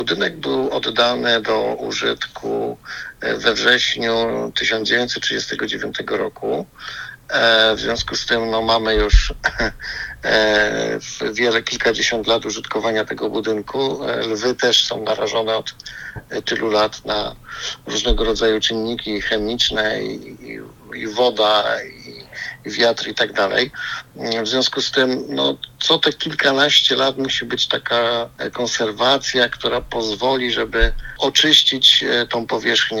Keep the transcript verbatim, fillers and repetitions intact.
Budynek był oddany do użytku we wrześniu tysiąc dziewięćset trzydziestego dziewiątego roku. W związku z tym no, mamy już wiele, kilkadziesiąt lat użytkowania tego budynku. Lwy też są narażone od tylu lat na różnego rodzaju czynniki chemiczne i, i, i woda, i, i wiatr i tak dalej. W związku z tym no, co te kilkanaście lat musi być taka konserwacja, która pozwoli, żeby oczyścić tą powierzchnię